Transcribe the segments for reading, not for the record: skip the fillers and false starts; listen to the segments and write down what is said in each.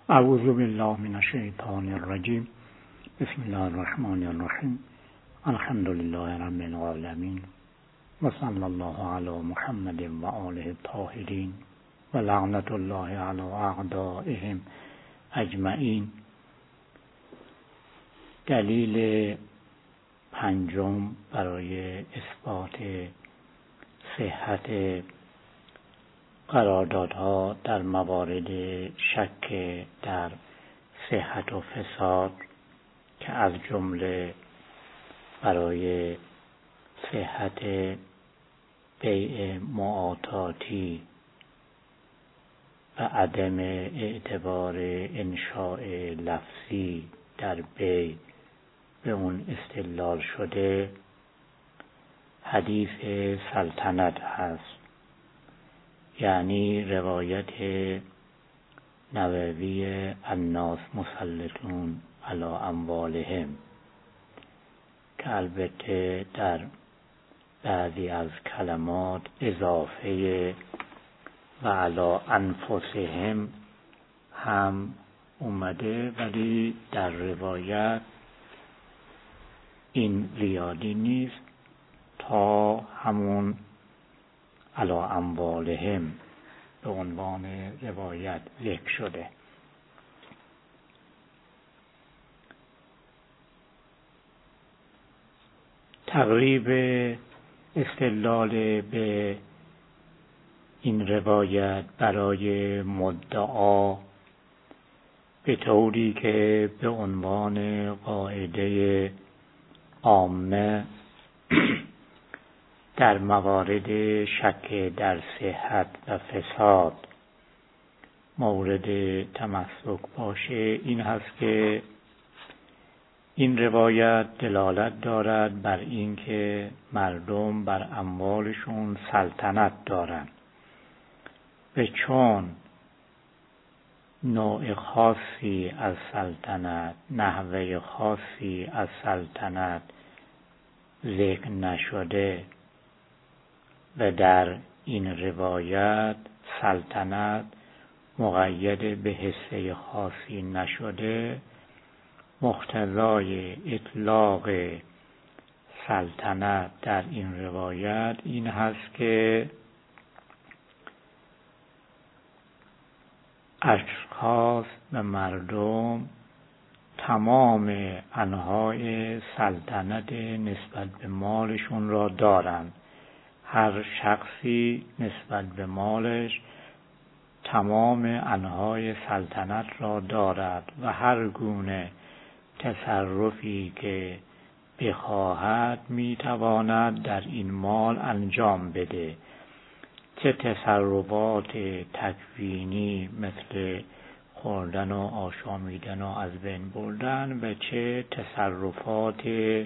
اعوذ بالله من الشیطان الرجیم. بسم الله الرحمن الرحیم. الحمد لله رب العالمین و صلی الله علی محمد و آله الطاهرین و لعنت الله علی اعدائهم اجمعین. دلیل پنجم برای اثبات صحت قراردادها در موارد شک در صحت و فساد که از جمله برای صحت بیع معاطاتی و عدم اعتبار انشاء لفظی در بیع به اون استدلال شده حدیث سلطنت هست، یعنی روایت نووی الناس مسلطون علی اموالهم که البته در بعضی از کلمات اضافه و علی انفسهم هم اومده، ولی در روایت این زیادی نیست تا همون علی اموالهم به عنوان روایت ذکر شده. تقریب استدلال به این روایت برای مدعا به طوری که به عنوان قاعده عامه در موارد شک در صحت و فساد مورد تمسک باشه این هست که این روایت دلالت دارد بر اینکه مردم بر اموالشون سلطنت دارند و چون نوع خاصی از سلطنت، نحوه خاصی از سلطنت ذکر نشده و در این روایت سلطنت مقید به حصه خاصی نشده، مقتضای اطلاق سلطنت در این روایت این هست که اشخاص و مردم تمام انواع سلطنت نسبت به مالشون را دارند. هر شخصی نسبت به مالش تمام انواع سلطنت را دارد و هر گونه تصرفی که بخواهد میتواند در این مال انجام بده، چه تصرفات تکوینی مثل خوردن و آشامیدن و از بین بردن و چه تصرفات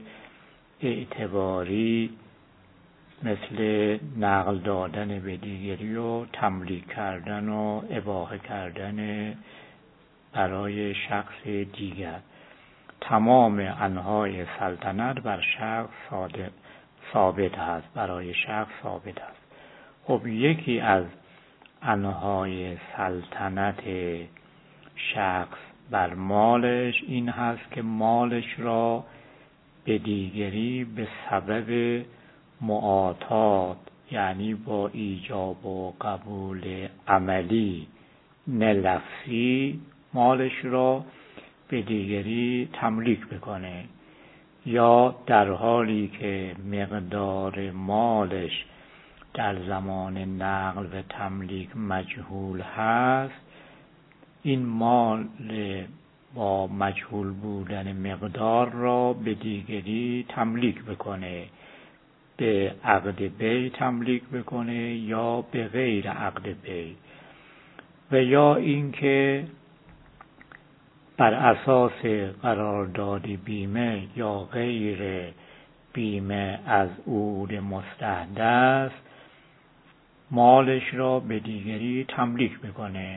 اعتباری مثل نقل دادن به دیگری و تملیک کردن و اباحه کردن برای شخص دیگر. تمام انواع سلطنت بر شخص ثابت هست، برای شخص ثابت هست. خب یکی از انواع سلطنت شخص بر مالش این هست که مالش را به دیگری به سبب معاطات، یعنی با ایجاب و قبول عملی نه لفظی، مالش را به دیگری تملیک بکنه، یا در حالی که مقدار مالش در زمان نقل و تملیک مجهول هست، این مال با مجهول بودن مقدار را به دیگری تملیک بکنه، به عقد بیع تملیک بکنه یا به غیر عقد بیع، و یا اینکه بر اساس قرارداد بیمه یا غیر بیمه از عهود مستحدث مالش را به دیگری تملیک بکنه.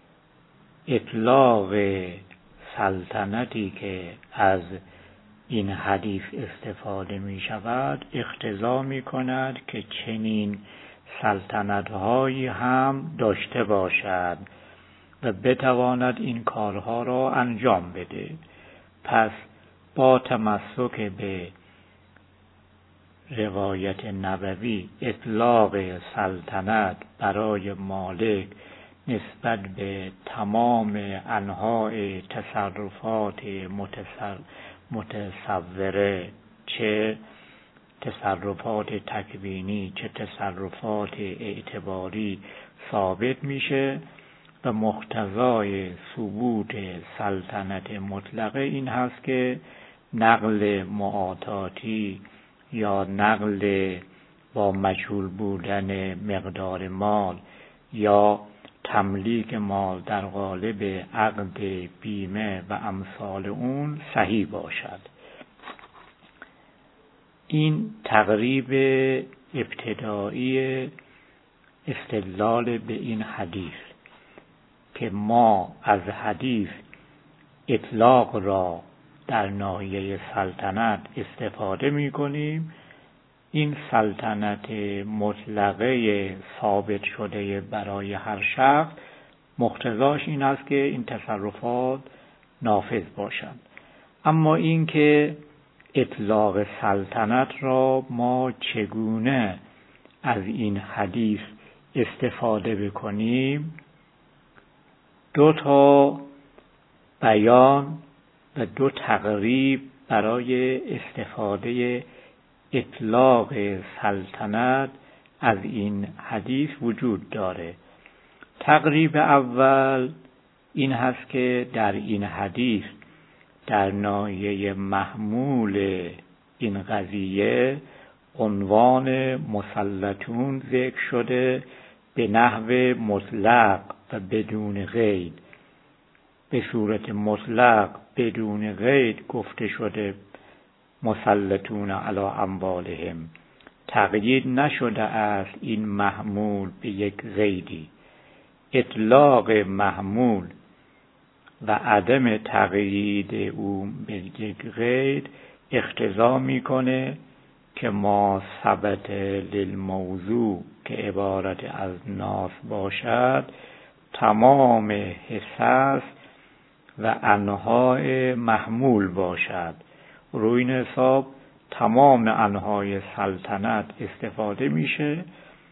اطلاق سلطنتی که از این حدیث استفاده می شود اقتضا می کند که چنین سلطنت هایی هم داشته باشد و بتواند این کارها را انجام بده. پس با تمسک به روایت نبوی اطلاق سلطنت برای مالک نسبت به تمام انواع تصرفات متصوره، چه تصرفات تکوینی چه تصرفات اعتباری ثابت میشه و مقتضای ثبوت سلطنت مطلقه این هست که نقل معاطاتی یا نقل با مجهول بودن مقدار مال یا تملیک مال در قالب عقد بیمه و امثال اون صحیح باشد. این تقریب ابتدایی استدلال به این حدیث که ما از حدیث اطلاق را در ناحیه سلطنت استفاده می کنیم. این سلطنت مطلقه ثابت شده برای هر شخص مقتضاش این است که این تصرفات نافذ باشند. اما این که اطلاق سلطنت را ما چگونه از این حدیث استفاده بکنیم، دو تا بیان و دو تقریب برای استفاده اطلاق سلطنت از این حدیث وجود داره. تقریب اول این هست که در این حدیث در ناحیه محمول این قضیه عنوان مسلطون ذکر شده به نحو مطلق و بدون قید. به صورت مطلق بدون قید گفته شده مسلطون علی اموالهم، تقیید نشده است این محمول به یک قیدی. اطلاق محمول و عدم تقیید او به یک قید اقتضا میکنه که ما ثبت للموضوع که عبارت از ناس باشد تمام حصص و انواع محمول باشد. روی این حساب تمام انواع سلطنت استفاده میشه.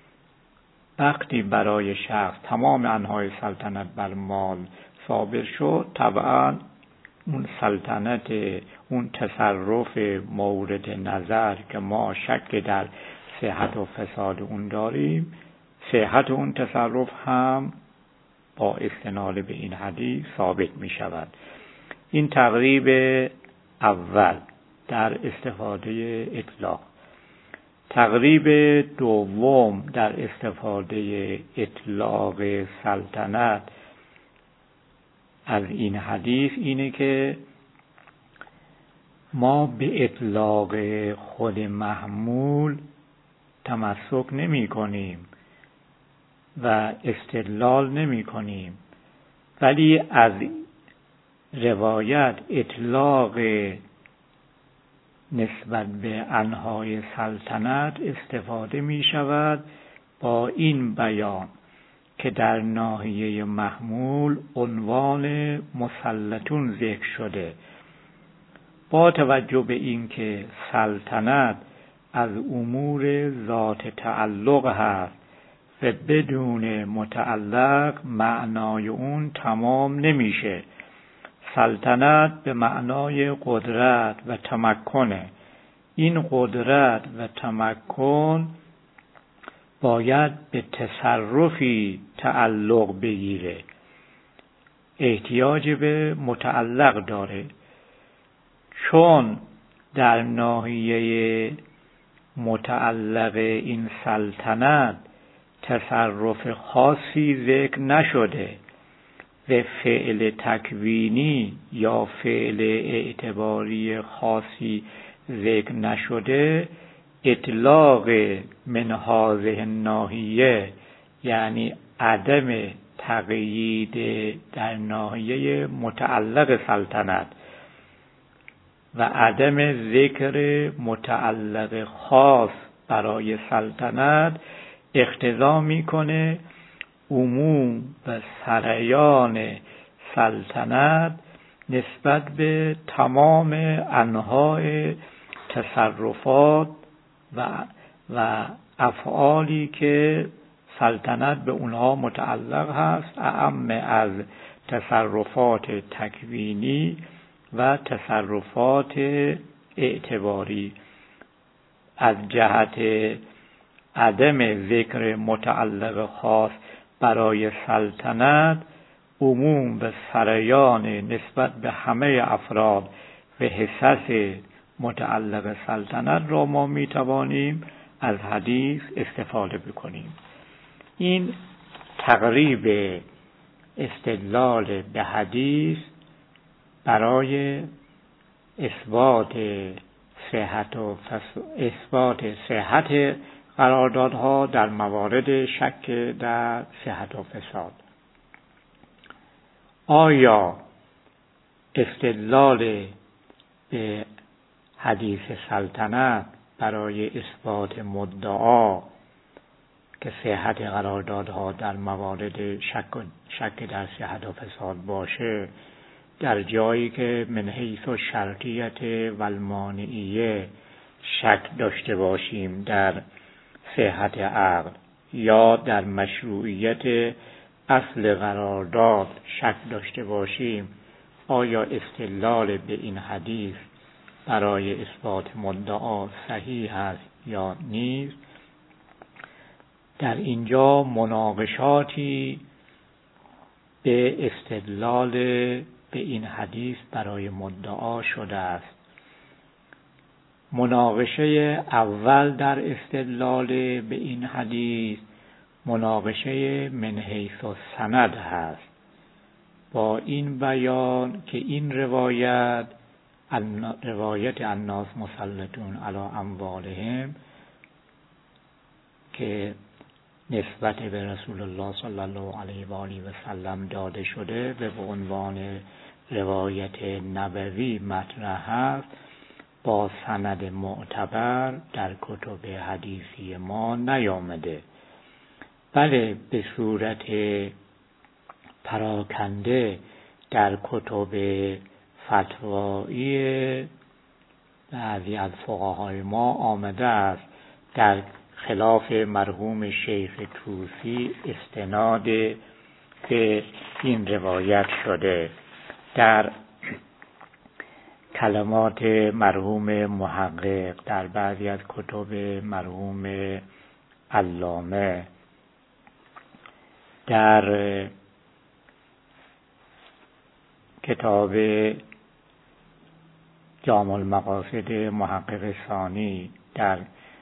وقتی برای شخص تمام انواع سلطنت بر مال ثابت شد، طبعا اون سلطنت، اون تصرف مورد نظر که ما شک در صحت و فساد اون داریم، صحت اون تصرف هم با استناد به این حدیث ثابت می شود. این تقریب اول در استفاده اطلاق. تقریب دوم در استفاده اطلاق سلطنت از این حدیث اینه که ما به اطلاق خود محمول تمسک نمی کنیم و استدلال نمی کنیم، ولی از روایت اطلاق نسبت به انواع سلطنت استفاده می شود با این بیان که در ناحیه محمول عنوان مسلطون ذکر شده. با توجه به این که سلطنت از امور ذات تعلق هست و بدون متعلق معنای اون تمام نمیشه. سلطنت به معنای قدرت و تمکنه. این قدرت و تمکن باید به تصرفی تعلق بگیره، احتیاج به متعلق داره. چون در ناحیه متعلق این سلطنت تصرف خاصی ذکر نشده و فعل تکوینی یا فعل اعتباری خاصی ذکر نشده، اطلاق من هذه الناحیه یعنی عدم تقیید در ناحیه متعلق سلطنت و عدم ذکر متعلق خاص برای سلطنت اقتضا میکنه عموم و سریان سلطنت نسبت به تمام انواع تصرفات و افعالی که سلطنت به اونها متعلق هست، اعم از تصرفات تکوینی و تصرفات اعتباری. از جهت عدم ذکر متعلق خاص برای سلطنت، عموم و سریان نسبت به همه افراد و حصص متعلق سلطنت را ما می توانیم از حدیث استفاده بکنیم. این تقریب استدلال به حدیث برای اثبات صحت قراردادها در موارد شک در صحت و فساد. آیا استدلال به حدیث سلطنت برای اثبات مدعا که صحت قراردادها در موارد شک در صحت و فساد باشه، در جایی که من حیث شرطیت و المانعیه شک داشته باشیم در صحت عقد، یا در مشروعیت اصل قرارداد شک داشته باشیم، آیا استدلال به این حدیث برای اثبات مدعا صحیح است یا نیست؟ در اینجا مناقشاتی به استدلال به این حدیث برای مدعا شده است. مناقشه اول در استدلال به این حدیث مناقشه من حیث السند هست، با این بیان که این روایت الناس مسلطون علی اموالهم که نسبت به رسول الله صلی الله علیه و آله و سلم داده شده و به عنوان روایت نبوی مطرح است، با سند معتبر در کتب حدیثی ما نیامده، بله به صورت پراکنده در کتب فتوایی بعضی از فقهای ما آمده است. در خلاف مرحوم شیخ طوسی استناد به این روایت شده. در کلمات مرحوم محقق در بعضی از کتب مرحوم علامه، در کتاب جامع المقاصد محقق ثانی، در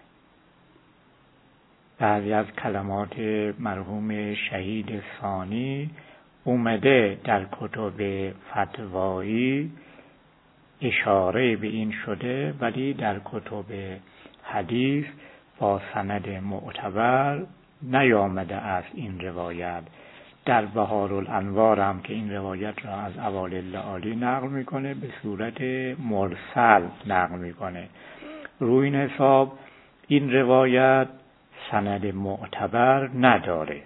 بعضی از کلمات مرحوم شهید ثانی اومده در کتب فتوایی اشاره به این شده، ولی در کتب حدیث با سند معتبر نیامده است این روایت. در بهارالانوار هم که این روایت را از اوایل لآلی نقل میکنه، به صورت مرسل نقل میکنه. روی این حساب این روایت سند معتبر نداره.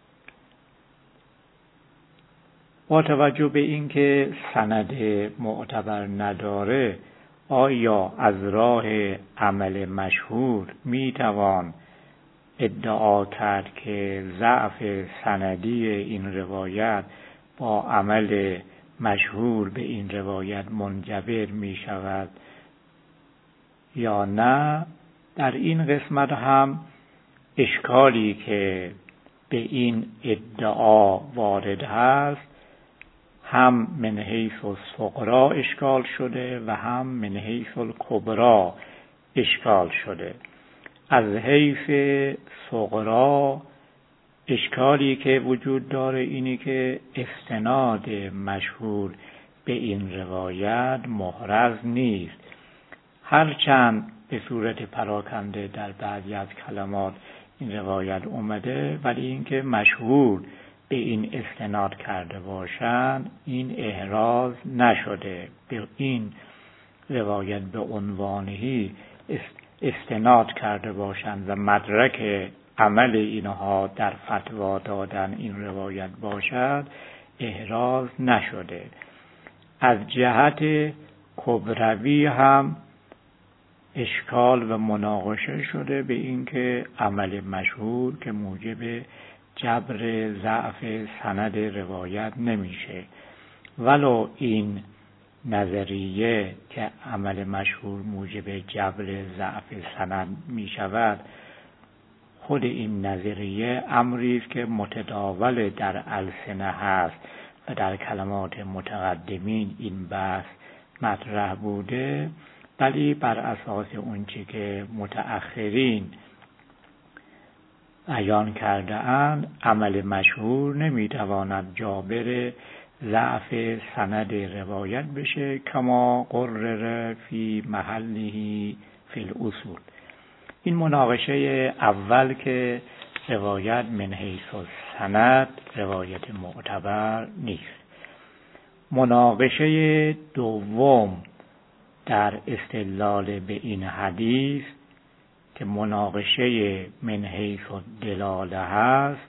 با توجه به اینکه سند معتبر نداره، آیا از راه عمل مشهور میتوان ادعا کرد که ضعف سندی این روایت با عمل مشهور به این روایت منجبر می شود یا نه؟ در این قسمت هم اشکالی که به این ادعا وارد هست، هم من حیث الصغری اشکال شده و هم من حیث الکبری اشکال شده. از حیث صغری اشکالی که وجود داره اینی که استناد مشهور به این روایت محرز نیست، هرچند به صورت پراکنده در بعضی از کلمات این روایت اومده، ولی اینکه مشهور به این استناد کرده باشند این احراز نشده. به این روایت به عنوانهی استناد کرده باشند و مدرک عمل اینها در فتوا دادن این روایت باشد احراز نشده. از جهت کبروی هم اشکال و مناقشه شده به اینکه عمل مشهور که موجب جبر ضعف سند روایت نمیشه، ولو این نظریه که عمل مشهور موجب جبر ضعف سند می شود، خود این نظریه امری است که متداول در السنه هست و در کلمات متقدمین این بحث مطرح بوده، ولی بر اساس اونچه که متأخرین بیان کرده اند عمل مشهور نمیتواند جابر ضعف سند روایت بشه کما قرر فی محله فی الاصول. این مناقشه اول که روایت من حیث السند روایت معتبر نیست. مناقشه دوم در استدلال به این حدیث که مناقشه من حیث الدلاله هست،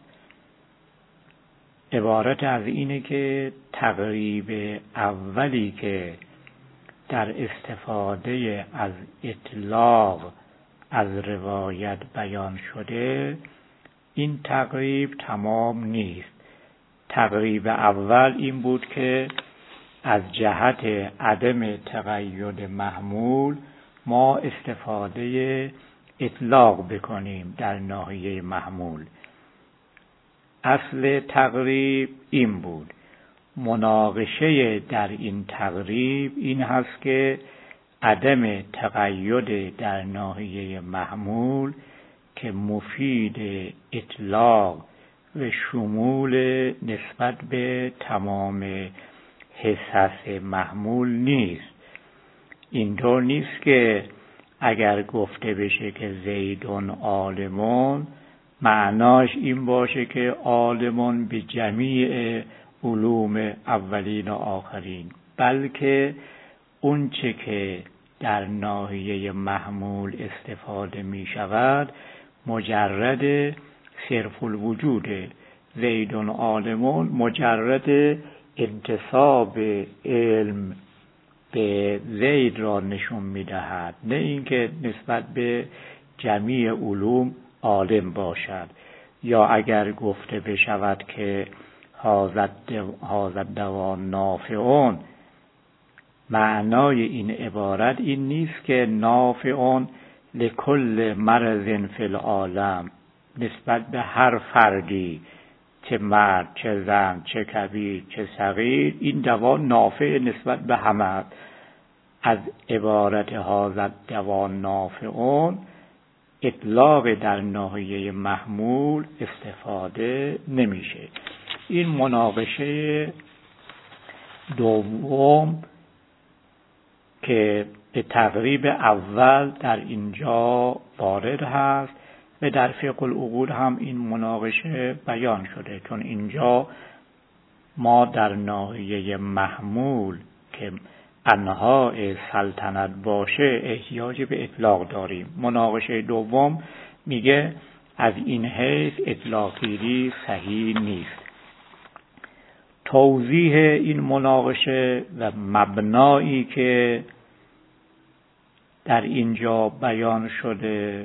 عبارت از اینه که تقریب اولی که در استفاده از اطلاق از روایت بیان شده، این تقریب تمام نیست. تقریب اول این بود که از جهت عدم تقید محمول ما استفاده اطلاق بکنیم در ناحیه محمول. اصل تقریب این بود. مناقشه در این تقریب این هست که عدم تقید در ناحیه محمول که مفید اطلاق و شمول نسبت به تمام حصص محمول نیست. اینطور نیست که اگر گفته بشه که زیدون عالمون معناش این باشه که عالمون به جمیع علوم اولین و آخرین، بلکه اون چه که در ناحیه محمول استفاده می شود مجرد صرف الوجود. زیدون عالمون مجرد انتساب علم به زید را نشون می دهد، نه اینکه نسبت به جمیع علوم عالم باشد. یا اگر گفته بشود که هذا الدوا نافعون، معنای این عبارت این نیست که نافعون لکل مرض فی العالم، نسبت به هر فردی، چه مرد چه زن چه کبیر چه صغیر، این دوا نافع نسبت به همه. از عبارت هذا الدوا نافعون اطلاق در ناحیه محمول استفاده نمیشه. این مناقشه دوم که به تقریب اول در اینجا وارد هست و در فقه العقول هم این مناقشه بیان شده، چون اینجا ما در ناحیه محمول که انواع سلطنت باشه احتیاج به اطلاق داریم. مناقشه دوم میگه از این حیث اطلاقگیری صحیح نیست. توضیح این مناقشه و مبنایی که در اینجا بیان شده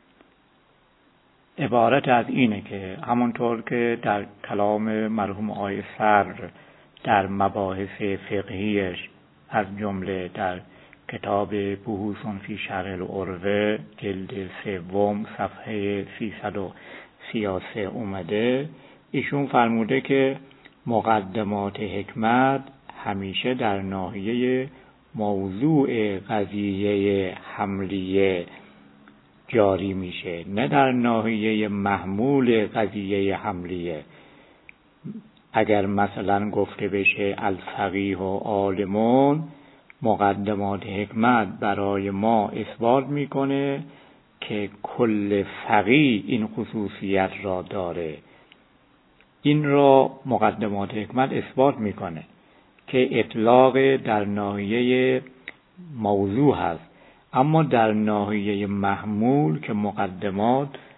عبارت از اینه که همونطور که در کلام مرحوم آقای صدر در مباحث فقهیش از جمله در کتاب بحوث فی شرح العروه جلد 3 صفحه 333 اومده، ایشون فرموده که مقدمات حکمت همیشه در ناحیه موضوع قضیه حملیه جاری میشه، نه در ناحیه محمول قضیه حملیه. اگر مثلا گفته بشه الفقیه و عالمون، مقدمات حکمت برای ما اثبات میکنه که کل فقیه این خصوصیت را داره. این را مقدمات حکمت اثبات میکنه که اطلاق در ناحیه موضوع هست، اما در ناحیه محمول که مقدمات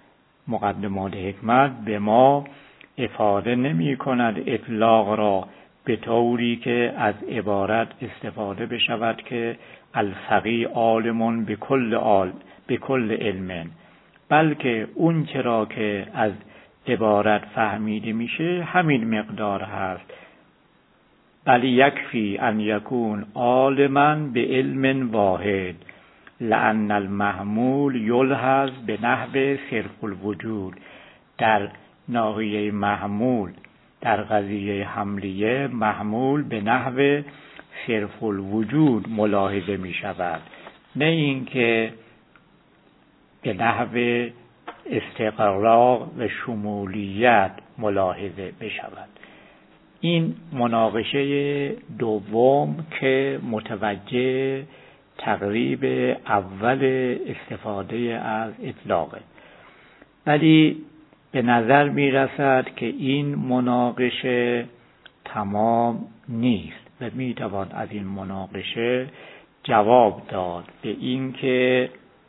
مقدمات حکمت به ما افاده نمی کند اطلاق را به طوری که از عبارت استفاده بشود که الفقیه عالم به کل علم، بلکه اون چرا که از عبارت فهمیده میشه همین مقدار هست. بل یکفی ان یکون عالما به علم واحد لأن المحمول یلحظ به نحو صرف الوجود. در ناحیه محمول، در قضیه حملیه، محمول به نحو صرف الوجود ملاحظه می شود، نه اینکه به نحو استقراق و شمولیت ملاحظه بشود. این مناقشه دوم که متوجه تقریب اول استفاده از اطلاقه، ولی به نظر می رسد که این مناقشه تمام نیست و می توان از این مناقشه جواب داد به این که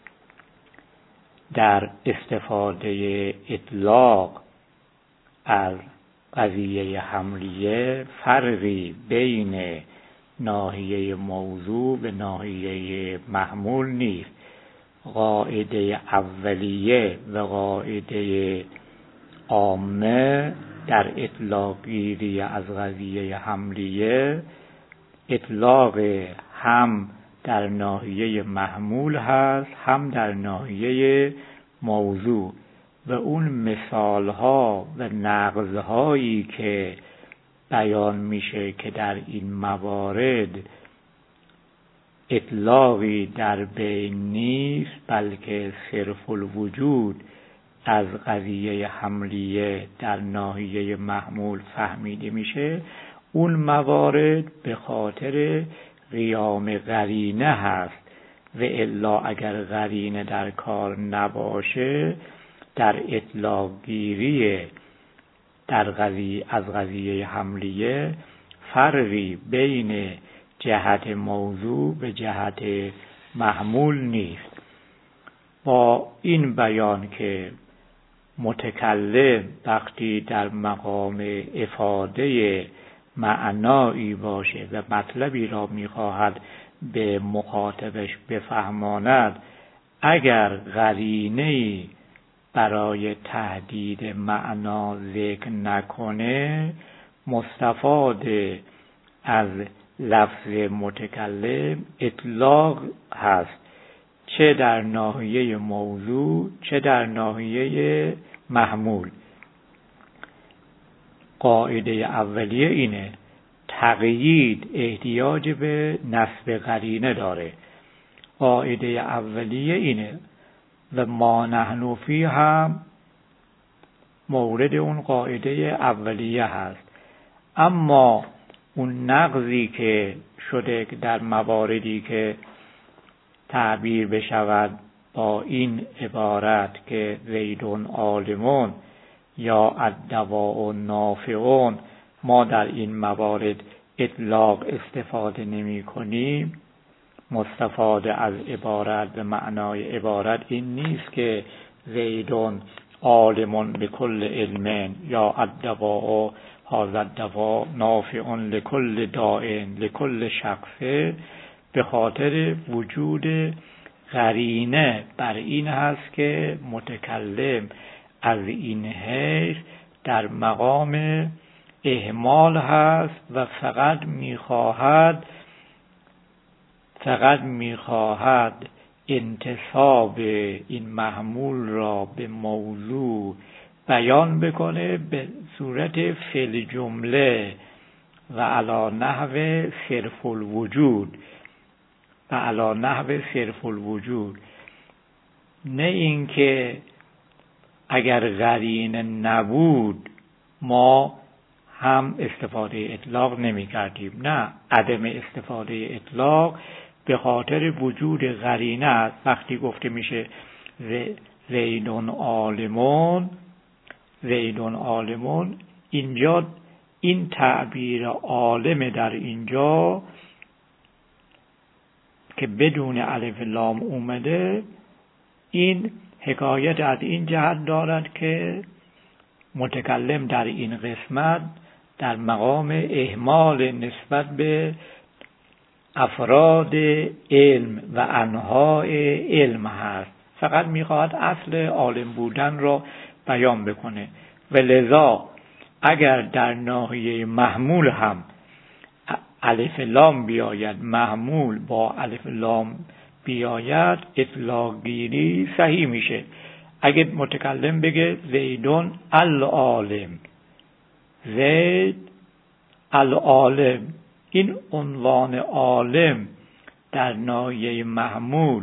در استفاده اطلاق از قضیه حملیه فرقی بین ناحیه موضوع و ناحیه محمول نیست. قاعده اولیه و قاعده عامه در اطلاق گیری از قضیه حملیه، اطلاق هم در ناحیه محمول هست هم در ناحیه موضوع و اون مثالها و نقضهایی که بیان میشه که در این موارد اطلاقی در بین نیست بلکه صرف الوجود از قضیه حملیه در ناحیه محمول فهمیده میشه، اون موارد به خاطر قیام قرینه هست و الا اگر قرینه در کار نباشه در اطلاق گیری از قضیه حملیه فرقی بین جهت موضوع و جهت محمول نیست. با این بیان که متکلم وقتی در مقام افاده معنایی باشه و مطلبی را میخواهد به مخاطبش بفهماند، اگر قرینه‌ای برای تحدید معنا ذکر نکنه، مستفاد از لفظ متکلم اطلاق هست، چه در ناحیه موضوع چه در ناحیه محمول. قاعده اولیه اینه، تقیید احتیاج به نصب قرینه داره. قاعده اولیه اینه و ما نحن فی هم مورد اون قاعده اولیه هست. اما اون نقضی که شده در مواردی که تعبیر بشود با این عبارت که زیدون عالمون یا الدواء نافعون، ما در این موارد اطلاق استفاده نمی کنیم. مستفاد از عبارت و معنای عبارت این نیست که زیدون عالمون بكل علم یا الدواء هذا الدواء نافع لكل داء لكل شخص، به خاطر وجود قرینه بر این هست که متکلم از این حیث در مقام اهمال هست و فقط میخواهد انتساب این محمول را به موضوع بیان بکنه به صورت فعل جمله و علی نحو صرف الوجود، نه اینکه اگر قرینه نبود ما هم استفاده اطلاق نمی کردیم. نه، عدم استفاده اطلاق به خاطر وجود قرینه است. وقتی گفته میشه زیدون عالمون، اینجا این تعبیر عالم در اینجا که بدون الف لام اومده، این حکایت از این جهت دارد که متکلم در این قسمت در مقام اهمال نسبت به افراد علم و انواع علم هست، فقط میخواهد اصل عالم بودن را بیان بکنه و لذا اگر در ناحیه محمول هم الف لام بیاید، محمول با الف لام بیاید، اطلاق گیری صحیح میشه. اگه متکلم بگه زیدون العالم، زید العالم، این عنوان عالم در ناحیه محمول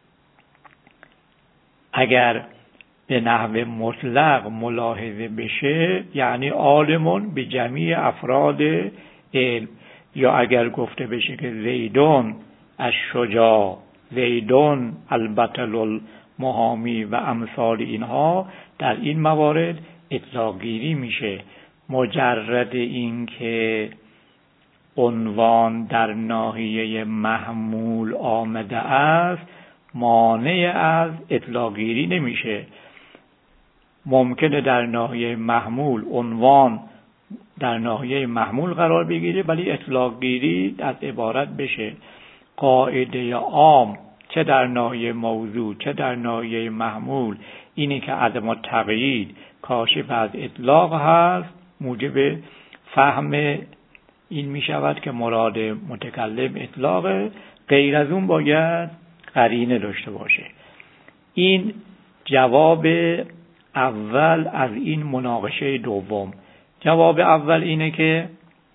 اگر به نحو مطلق ملاحظه بشه یعنی عالمون به جمیع افراد علم، یا اگر گفته بشه که زیدون الشجاع، زیدون البطل المحامی و امثال اینها، در این موارد اطلاق گیری میشه. مجرد این که عنوان در ناحیه محمول آمده است مانع از اطلاق گیری نمیشه. ممکنه در ناحیه محمول عنوان در ناحیه محمول قرار بگیره ولی اطلاق گیری از عبارت بشه. قاعده عام چه در ناحیه موضوع چه در ناحیه محمول اینی که عدم التقیید کاشف از اطلاق هست، موجب فهم این می شود که مراد متکلم اطلاق، غیر از اون باید قرینه داشته باشه. این جواب اول از این مناقشه دوم. جواب اول اینه که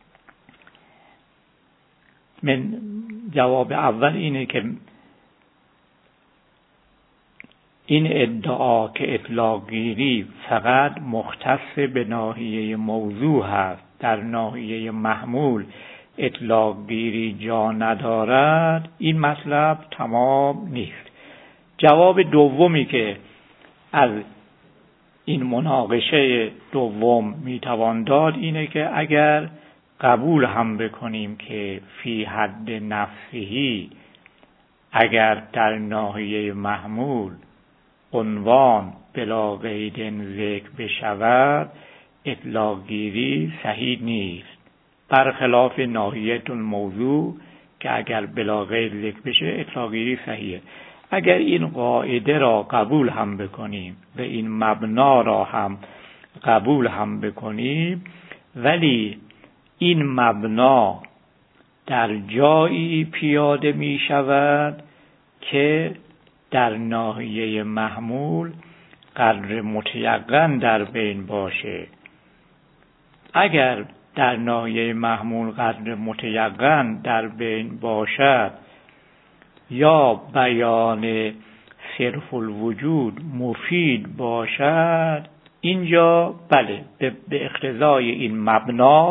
این ادعا که اطلاق گیری فقط مختص به ناحیه موضوع هست، در ناحیه محمول اطلاق گیری جا ندارد، این مطلب تمام نیست. جواب دومی که از این مناقشه دوم میتوان داد اینه که اگر قبول هم بکنیم که فی حد نفسهی، اگر در ناحیه محمول عنوان بلا قید ذکر بشود، اطلاق گیری صحیح نیست، برخلاف ناحیه الموضوع که اگر بلا قید ذکر بشه اطلاق گیری صحیحه. اگر این قاعده را قبول هم بکنیم و این مبنا را هم قبول هم بکنیم، ولی این مبنا در جایی پیاده می شود که در ناحیه محمول قدر متیقن در بین باشه. اگر در ناحیه محمول قدر متیقن در بین باشد یا بیان صرف الوجود مفید باشد، اینجا بله به اقتضای این مبنا،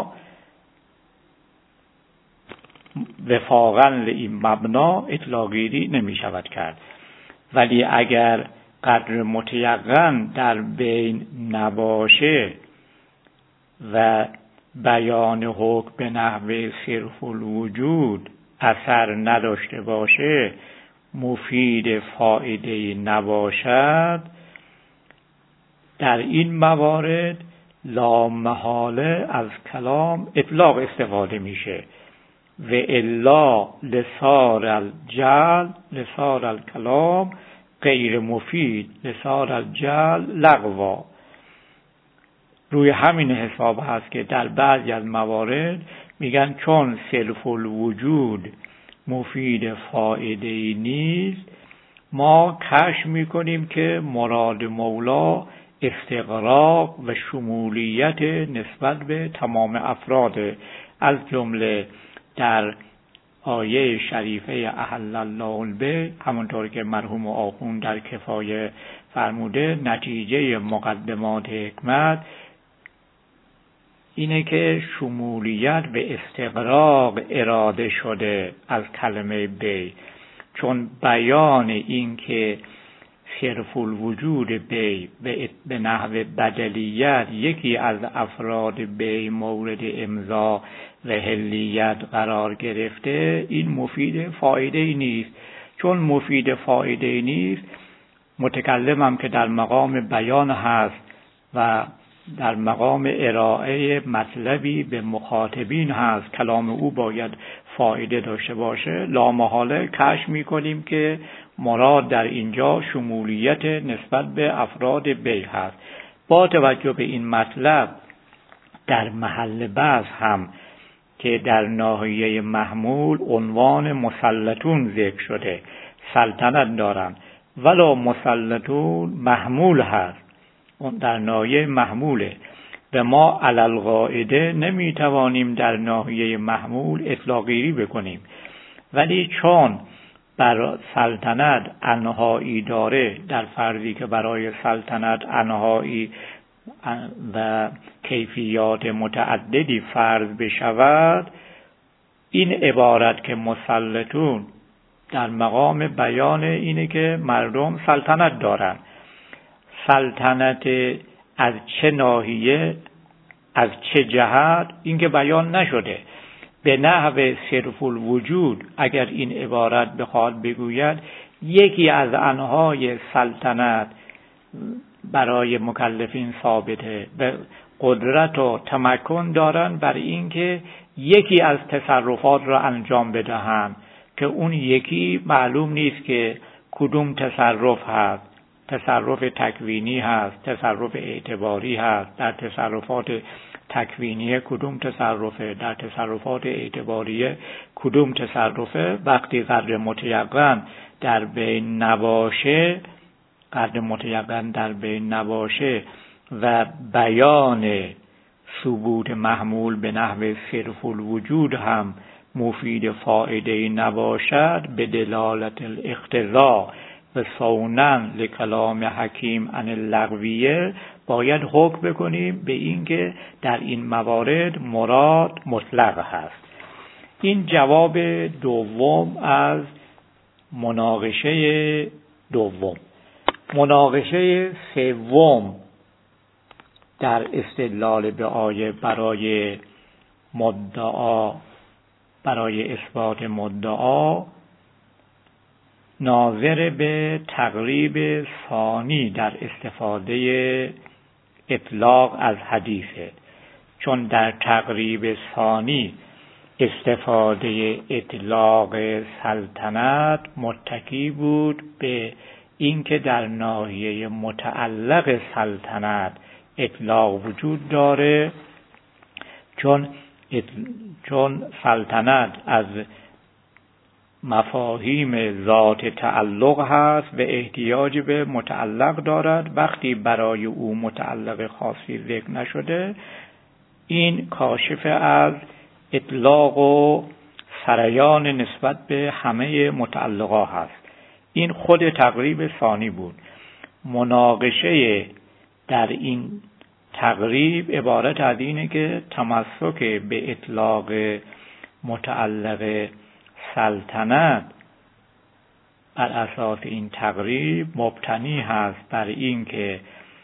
وفاقاً این مبنا اطلاق گیری نمی شود کرد. ولی اگر قدر متیقن در بین نباشه و بیان حکم به نحو صرف الوجود اثر نداشته باشه، مفید فایده نباشد، در این موارد لا محاله از کلام اطلاق استفاده میشه و الا لصار الکلام غیر مفید، لصار الجعل لغوا. روی همین حساب هست که در بعضی از موارد میگن چون صرف الوجود مفید فایده نیست، ما کشف میکنیم که مراد مولا استغراق و شمولیت نسبت به تمام افراد، از جمله در آیه شریفه احل الله البیع، همونطور که مرحوم آخوند در کفایه فرموده، نتیجه مقدمات حکمت اینه که شمولیت به استغراق اراده شده از کلمه بی، چون بیان این که صرف الوجود بی به نحو بدلیت یکی از افراد بی مورد امضا و حلیت قرار گرفته، این مفید فایده نیست. چون مفید فایده نیست، متکلمم که در مقام بیان هست و در مقام ارائه مطلبی به مخاطبین هست، کلام او باید فایده داشته باشه، لامحاله کشف می‌کنیم که مراد در اینجا شمولیت نسبت به افراد بیع هست. با توجه به این مطلب در محل بحث هم که در ناحیه محمول عنوان مسلطون ذکر شده، سلطنت دارن، ولی مسلطون محمول هست، اون در ناحیه محموله و ما علالقاعده نمیتوانیم در ناحیه محمول اطلاقی بکنیم، ولی چون بر سلطنت انهایی داره، در فرضی که برای سلطنت انهایی و کیفیات متعددی فرض بشود، این عبارت که مسلطون در مقام بیان اینه که مردم سلطنت دارن. سلطنت از چه ناحیه، از چه جهت، این که بیان نشده. به نحو صرف الوجود اگر این عبارت بخواد بگوید یکی از انهای سلطنت برای مکلفین ثابته، به قدرت و تمکن دارن بر اینکه یکی از تصرفات را انجام بدهند که اون یکی معلوم نیست که کدوم تصرف هست. تصرف تکوینی هست، تصرف اعتباری هست، در تصرفات تکوینی کدوم تصرفه، در تصرفات اعتباریه کدوم تصرفه. وقتی قدر متیقن در بین نباشه، و بیان ثبوت محمول به نحو صرف الوجود هم مفید فائده نباشد، به دلالت الاقتضا و صونن لکلام حکیم عن اللغویه باید حکم بکنیم به اینکه در این موارد مراد مطلق هست. این جواب دوم از مناقشه دوم. مناقشه سوم در استدلال به آیه برای مدعا، برای اثبات مدعا، ناظر به تقریب ثانی در استفاده اطلاق از حدیثه. چون در تقریب ثانی استفاده اطلاق سلطنت متکی بود به اینکه در ناحیه متعلق سلطنت اطلاق وجود داره، چون سلطنت از مفاهیم ذات تعلق هست و احتیاج به متعلق دارد. وقتی برای او متعلق خاصی ذکر نشده، این کاشف از اطلاق و سریان نسبت به همه متعلقا هست. این خود تقریب ثانی بود. مناقشه در این تقریب عبارت از اینه که تمسک به اطلاق متعلق سلطنت بر اساس این تقریب مبتنی هست بر اینکه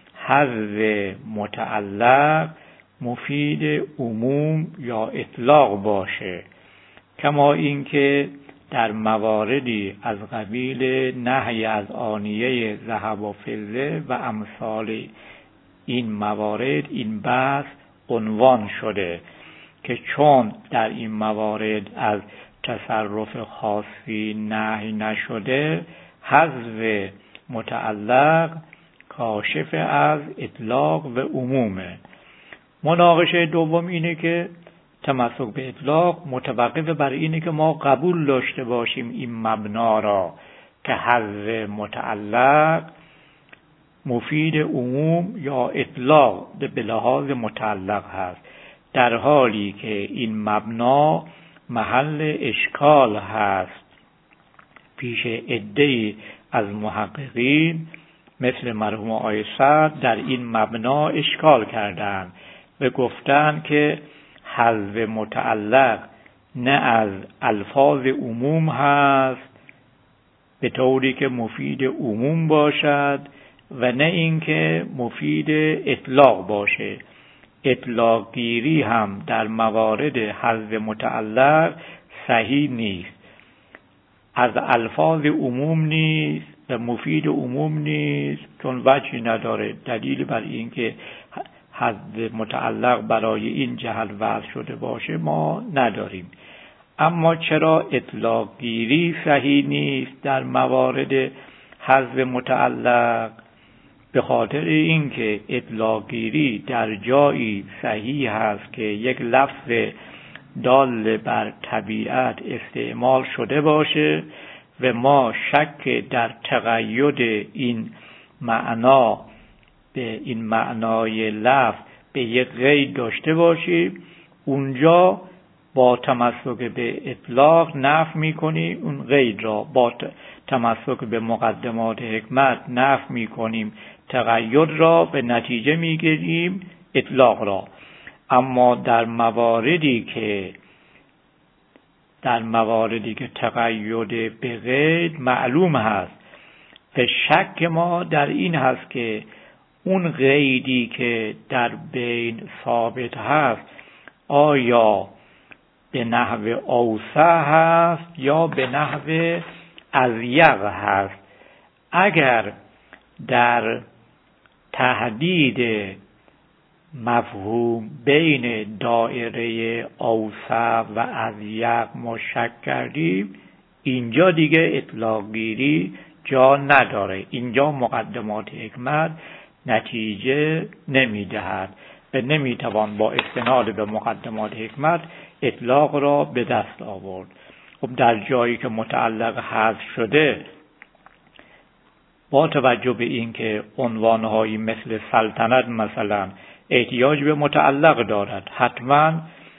حذف متعلق مفید عموم یا اطلاق باشه، کما اینکه در مواردی از قبیل نهی از آنیه ذهب و فضه و امثال این موارد این بحث عنوان شده که چون در این موارد از تصرف خاصی نهی نشده، حذف متعلق کاشف از اطلاق و عمومه. مناقشه دوم اینه که تمسک به اطلاق متوقف بر اینه که ما قبول داشته باشیم این مبنا را که حذف متعلق مفید عموم یا اطلاق به لحاظ متعلق هست، در حالی که این مبنا محل اشکال هست پیش عده‌ای از محققین مثل مرحوم آقای سعد. در این مبنا اشکال کردند و گفتند که حذف متعلق نه از الفاظ عموم هست به طوری که مفید عموم باشد و نه اینکه مفید اطلاق باشه. اطلاق گیری هم در موارد حذف متعلق صحیح نیست، از الفاظ عموم نیست و مفید عموم نیست، چون وجهی نداره. دلیل بر این که حذف متعلق برای این جهت وضع شده باشه ما نداریم. اما چرا اطلاق گیری صحیح نیست در موارد حذف متعلق؟ به خاطر اینکه اطلاق گیری در جایی صحیح هست که یک لفظ دال بر طبیعت استعمال شده باشه و ما شک در تقید این معنا به این معنای لفظ به یک قید داشته باشیم، اونجا با تمسک به اطلاق نفی می‌کنیم اون قید را، با تمسک به مقدمات حکمت نفی می‌کنیم تقید را، به نتیجه می‌گیریم اطلاق را. اما در مواردی که تقید به قید معلوم هست و شک ما در این هست که اون قیدی که در بین ثابت هست آیا به نحو اوسع هست یا به نحو اضیق هست. اگر در تحدید مفهوم بین دایره اوسع و اضیق ما شک کردیم، اینجا دیگه اطلاق گیری جا نداره، اینجا مقدمات حکمت نتیجه نمیدهد و نمیتوان با استناد به مقدمات حکمت اطلاق را به دست آورد. خب در جایی که متعلق حذف شده، با توجه به اینکه عنوانهایی مثل سلطنت مثلا احتیاج به متعلق دارد، حتما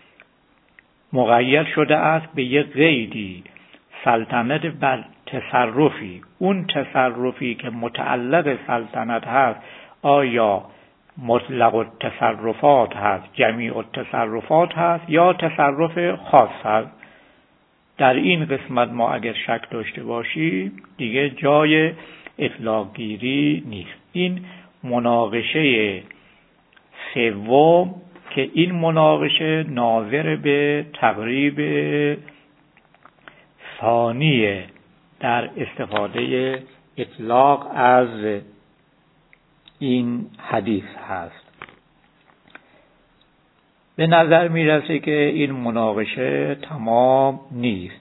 مقید شده است به یک قیدی، سلطنت بر تصرفی. اون تصرفی که متعلق سلطنت هست آیا مطلق التصرفات هست، جمیع التصرفات هست یا تصرف خاص هست؟ در این قسمت ما اگر شک داشته باشیم دیگه جای اطلاق گیری نیست. این مناقشه سوم که این مناقشه ناظر به تقریب ثانیه در استفاده اطلاق از این حدیث هست. به نظر میرسه که این مناقشه تمام نیست،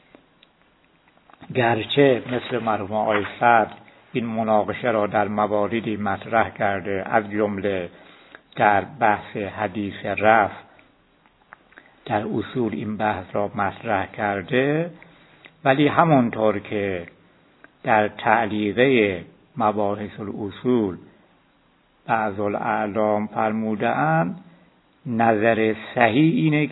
گرچه مثل مرحوم آقای سعد این مناقشه را در مواردی مطرح کرده، از جمله در بحث حدیث رفع در اصول این بحث را مطرح کرده، ولی همونطور که در تعلیقه مباحث الاصول بعض الاعلام فرموده‌اند، نظر صحیح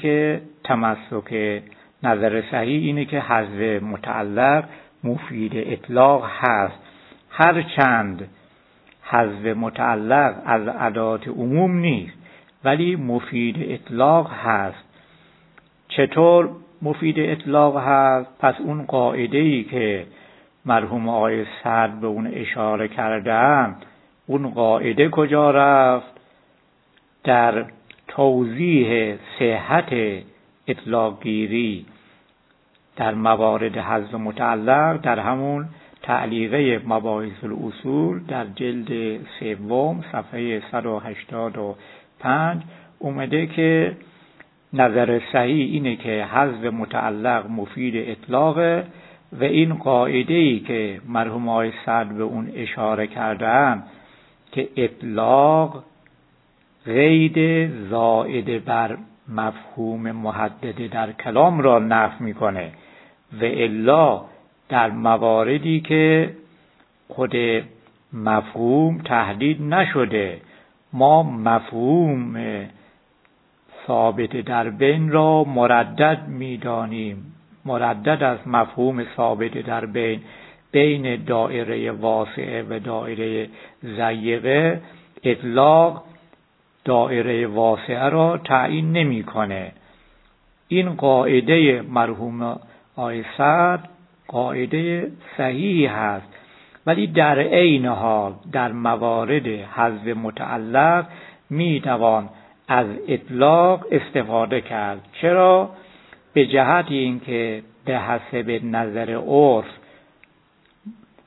اینه که حذف متعلق مفید اطلاق هست، هرچند حذف متعلق از ادات عموم نیست ولی مفید اطلاق هست. چطور مفید اطلاق هست؟ پس اون قاعده‌ای که مرحوم آقای سعد به اون اشاره کردن، اون قاعده کجا رفت؟ در توضیح صحت اطلاق گیری در موارد حذف متعلق در همون تعلیقه مباحث الاصول در جلد سوم صفحه 185 اومده که نظر صحیح اینه که حذف متعلق مفید اطلاقه و این قاعده‌ای که مرحوم آقای سعد به اون اشاره کردن که اطلاق قید زائد بر مفهوم محدد در کلام را نفی میکنه، و الا در مواردی که خود مفهوم تحدید نشده ما مفهوم ثابت در بین را مردد میدانیم. مردد از مفهوم ثابت در بین دایره واسعه و دایره ضیقه، اطلاق دایره واسعه را تعیین نمیکنه. این قاعده مرحوم آقای سعد قاعده صحیحی هست، ولی در عین حال در موارد حذف متعلق میتوان از اطلاق استفاده کرد. چرا؟ به جهت اینکه به حسب نظر عرف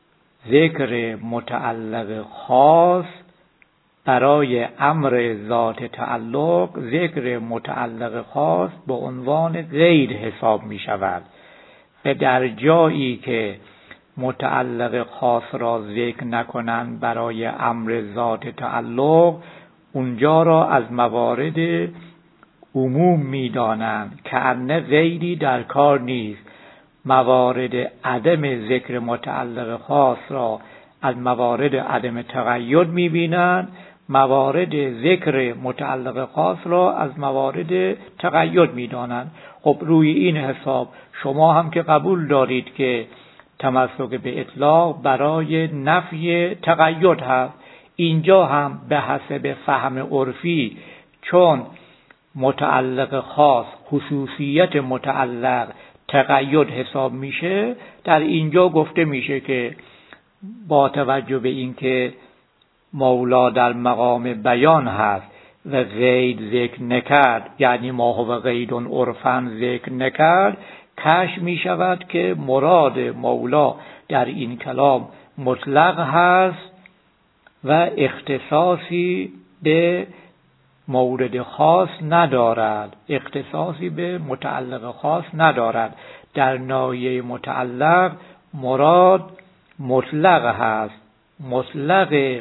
ذکر متعلق خاص برای امر ذات تعلق، ذکر متعلق خاص به عنوان غیر حساب می شود و در جایی که متعلق خاص را ذکر نکنند برای امر ذات تعلق، اونجا را از موارد عموم می دانند که انه غیری در کار نیست. موارد عدم ذکر متعلق خاص را از موارد عدم تقید می بینند، موارد ذکر متعلق خاص را از موارد تقید می دانند. خب روی این حساب شما هم که قبول دارید که تمسک به اطلاق برای نفی تقید هست، اینجا هم به حسب فهم عرفی چون متعلق خاص خصوصیت متعلق تقید حساب میشه، در اینجا گفته میشه که با توجه به اینکه مولا در مقام بیان هست و غیر ذکر نکرد، یعنی ما هو غیر عرفاً ذکر نکرد، کشف می شود که مراد مولا در این کلام مطلق هست و اختصاصی به مورد خاص ندارد، اختصاصی به متعلق خاص ندارد. در ناحیه متعلق مراد مطلق هست، مطلق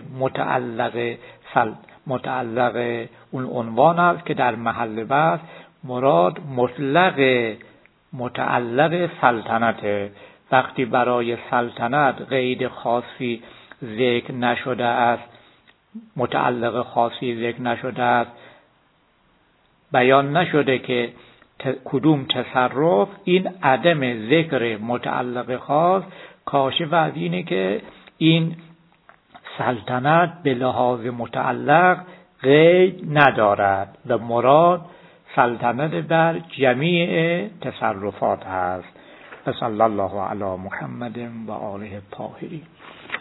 متعلق اون عنوان است که در محل بحث مراد مطلق متعلق سلطنته. وقتی برای سلطنت قید خاصی ذکر نشده است، متعلق خاصی ذکر نشده است، بیان نشده که کدوم تصرف، این عدم ذکر متعلق خاص کاشف از اینه که این سلطنت به لحاظ متعلق قید ندارد و مراد سلطنت بر جمیع تصرفات است. صلی الله علی محمد و آله الطاهرین.